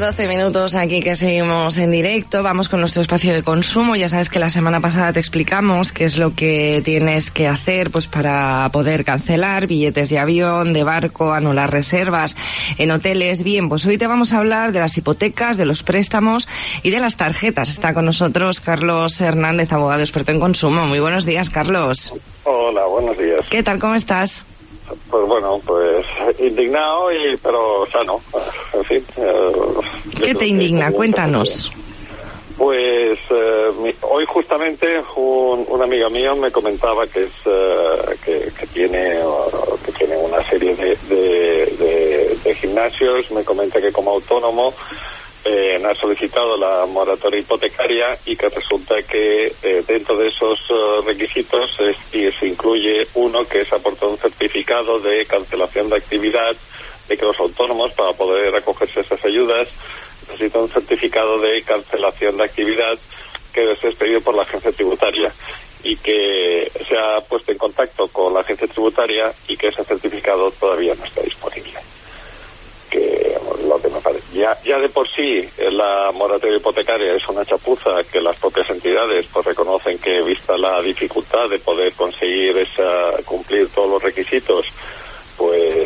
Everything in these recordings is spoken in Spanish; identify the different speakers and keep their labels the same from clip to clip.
Speaker 1: 12 minutos aquí que seguimos en directo. Vamos con nuestro espacio de consumo. Ya sabes que la semana pasada te explicamos qué es lo que tienes que hacer pues para poder cancelar billetes de avión, de barco, anular reservas en hoteles. Bien, pues hoy te vamos a hablar de las hipotecas, de los préstamos y de las tarjetas. Está con nosotros Carlos Hernández, abogado experto en consumo. Muy buenos días, Carlos.
Speaker 2: Hola, buenos días.
Speaker 1: ¿Qué tal? ¿Cómo estás?
Speaker 2: Pues bueno, pues indignado pero sano. En fin.
Speaker 1: ¿Qué te indigna? Cuéntanos.
Speaker 2: Pues hoy justamente un amigo mío me comentaba que tiene una serie de gimnasios. Me comenta que como autónomo ha solicitado la moratoria hipotecaria y que resulta que dentro de esos requisitos se incluye uno que es aportar un certificado de cancelación de actividad, de que los autónomos, para poder acogerse a esas ayudas, necesitan un certificado de cancelación de actividad que es expedido por la agencia tributaria y que se ha puesto en contacto con la agencia tributaria y que ese certificado todavía no está disponible. Que lo que me parece, ya de por sí la moratoria hipotecaria es una chapuza que las propias entidades pues reconocen que, vista la dificultad de poder conseguir cumplir todos los requisitos, pues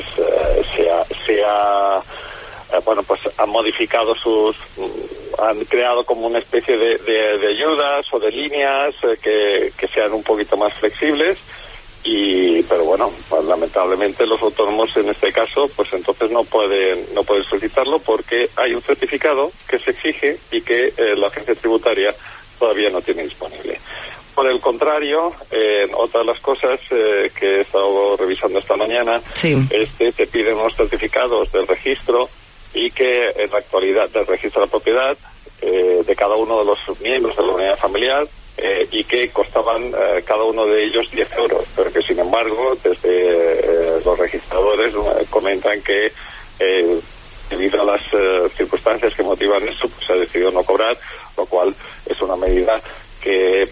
Speaker 2: han modificado han creado como una especie de ayudas o de líneas que sean un poquito más flexibles. Pero bueno, pues lamentablemente los autónomos en este caso pues entonces no pueden solicitarlo porque hay un certificado que se exige y que la agencia tributaria todavía no tiene disponible. Por el contrario, otra de las cosas que he estado revisando esta mañana,
Speaker 1: sí,
Speaker 2: te piden unos certificados del registro y que en la actualidad del registro de la propiedad de cada uno de los miembros de la unidad familiar, y que costaban cada uno de ellos 10 euros, pero que sin embargo desde los registradores comentan que debido a las circunstancias que motivan eso, pues se ha decidido no cobrar, lo cual es una medida que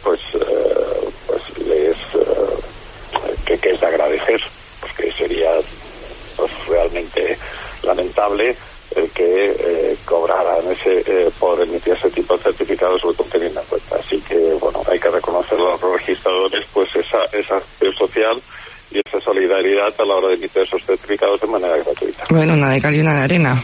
Speaker 2: que es de agradecer, porque sería pues realmente lamentable el que cobraran por emitir ese tipo de certificados, sobre todo teniendo en cuenta. Así que, bueno, hay que reconocer a los registradores pues esa acción social y esa solidaridad a la hora de emitir esos certificados de manera gratuita.
Speaker 1: Bueno, una de cal y una de arena.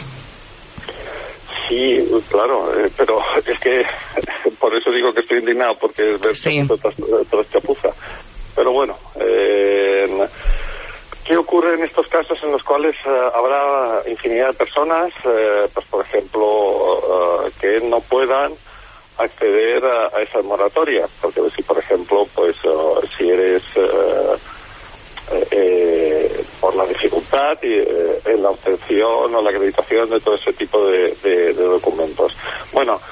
Speaker 2: Sí, claro, pero es que por eso digo que estoy indignado, porque es ver
Speaker 1: sí,
Speaker 2: toda chapuza. Pero bueno, ¿qué ocurre en estos casos en los cuales habrá infinidad de personas, pues por ejemplo, que no puedan acceder a esa moratoria? Porque si, por ejemplo, pues si eres por la dificultad en la obtención o la acreditación de todo ese tipo de documentos. Bueno,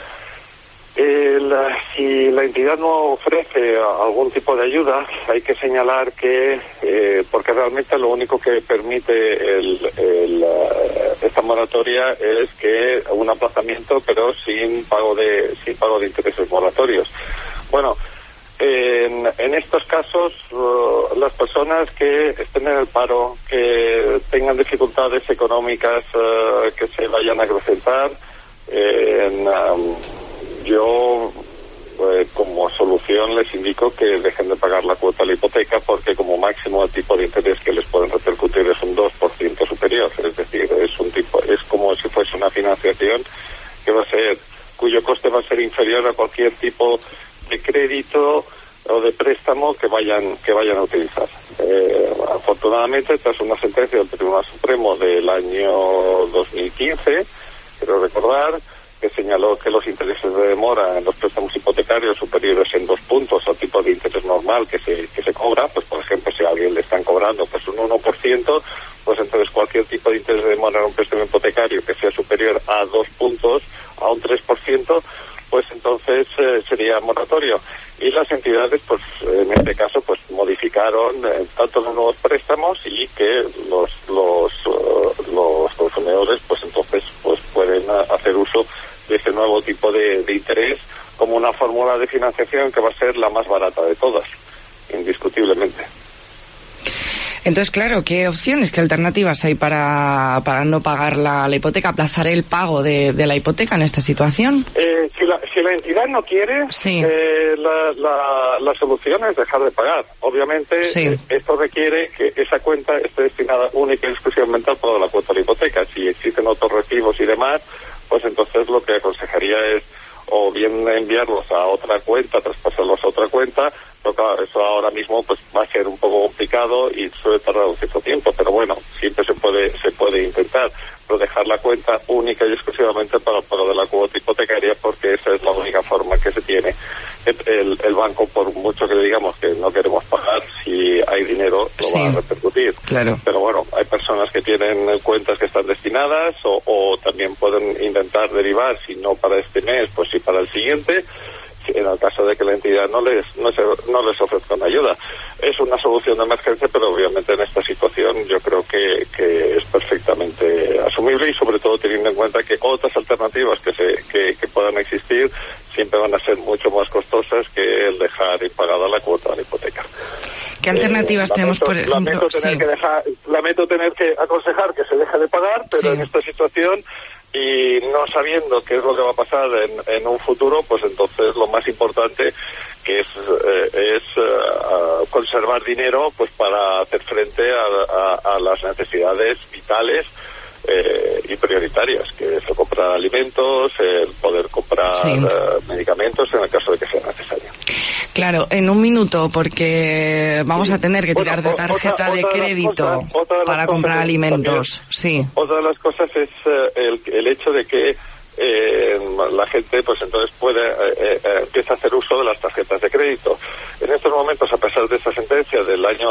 Speaker 2: si la entidad no ofrece algún tipo de ayuda, hay que señalar que, porque realmente lo único que permite esta moratoria es que un aplazamiento, pero sin pago de intereses moratorios. Bueno, en estos casos, las personas que estén en el paro, que tengan dificultades económicas que se vayan a acrecentar, yo como solución les indico que dejen de pagar la cuota de la hipoteca, porque como máximo el tipo de interés que les pueden repercutir es un 2% superior, es decir, es como si fuese una financiación cuyo coste va a ser inferior a cualquier tipo de crédito o de préstamo que vayan a utilizar. Afortunadamente, tras una sentencia del Tribunal Supremo del año 2015, quiero recordar, que señaló que los intereses de demora en los préstamos hipotecarios superiores en 2 puntos al tipo de interés normal que se cobra, pues por ejemplo, si a alguien le están cobrando pues un 1%, pues entonces cualquier tipo de interés de demora en un préstamo hipotecario que sea superior a 2 puntos, a un 3%, pues entonces sería moratorio. Y las entidades, pues en este caso, pues modificaron tanto los nuevos préstamos y que los consumidores, pues entonces pues pueden hacer uso de ese nuevo tipo de interés como una fórmula de financiación que va a ser la más barata de todas, indiscutiblemente.
Speaker 1: Entonces, claro, ¿qué opciones, qué alternativas hay para no pagar la hipoteca, aplazar el pago de la hipoteca en esta situación?
Speaker 2: Si la entidad no quiere,
Speaker 1: sí.
Speaker 2: La solución es dejar de pagar. Obviamente,
Speaker 1: sí.
Speaker 2: Esto requiere que esa cuenta esté destinada única y exclusivamente al pago de la cuota de la hipoteca. Si existen otros recibos y demás, pues entonces lo que aconsejaría es o bien enviarlos a otra cuenta, traspasarlos a otra cuenta, pero claro, eso ahora mismo pues va a ser un poco complicado y suele tardar un cierto tiempo, pero bueno, siempre se puede intentar, pero dejar la cuenta única y exclusivamente para el pago de la cuota hipotecaria, porque esa es la única forma que se tiene. El banco, por mucho que le digamos que no queremos pagar, si hay dinero lo va a repercutir.
Speaker 1: Claro.
Speaker 2: Pero bueno, hay personas que tienen cuentas que están destinadas o también pueden intentar derivar, si no para este mes, pues sí para el siguiente, en el caso de que la entidad no les ofrezca una ayuda. Es una solución de emergencia, pero obviamente en esta situación yo creo que es perfectamente asumible, y sobre todo teniendo en cuenta que otras alternativas que puedan existir siempre van a ser mucho más costosas que el dejar impagada la cuota de la hipoteca.
Speaker 1: ¿Qué alternativas tenemos, por ejemplo?
Speaker 2: Lamento tener que aconsejar que se deje de pagar, pero en esta situación, y no sabiendo qué es lo que va a pasar en un futuro, pues entonces lo más importante que es conservar dinero pues para hacer frente a las necesidades vitales y prioritarias, que es el comprar alimentos, el poder comprar medicamentos en el caso de que sea necesario.
Speaker 1: Claro, en un minuto, porque vamos a tener que tirar de tarjeta de crédito para comprar alimentos.
Speaker 2: También, otra de las cosas es el hecho de que la gente pues entonces empieza a hacer uso de las tarjetas de crédito. En estos momentos, a pesar de esta sentencia del año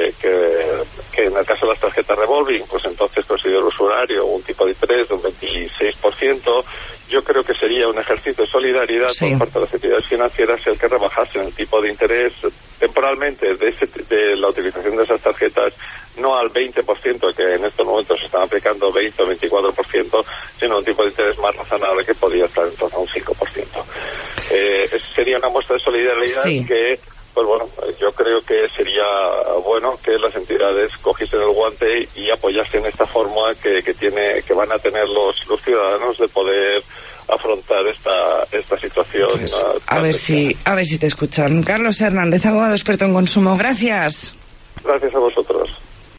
Speaker 2: que en el caso de las tarjetas revolving, pues entonces considero usuario un tipo de interés de un 26%, yo creo que sería un ejercicio de solidaridad por parte de las entidades financieras el que rebajasen el tipo de interés temporalmente de la utilización de esas tarjetas, no al 20% que en estos momentos se están aplicando, 20 o 24%, sino un tipo de interés más razonable que podría estar en torno a un 5%. Sería una muestra de solidaridad que, pues bueno, yo creo que sería bueno que las entidades cogiesen el guante y apoyasen esta forma que van a tener los ciudadanos de poder afrontar esta situación.
Speaker 1: Pues, a ver si te escuchan. Carlos Hernández, abogado experto en consumo. Gracias.
Speaker 2: Gracias a vosotros.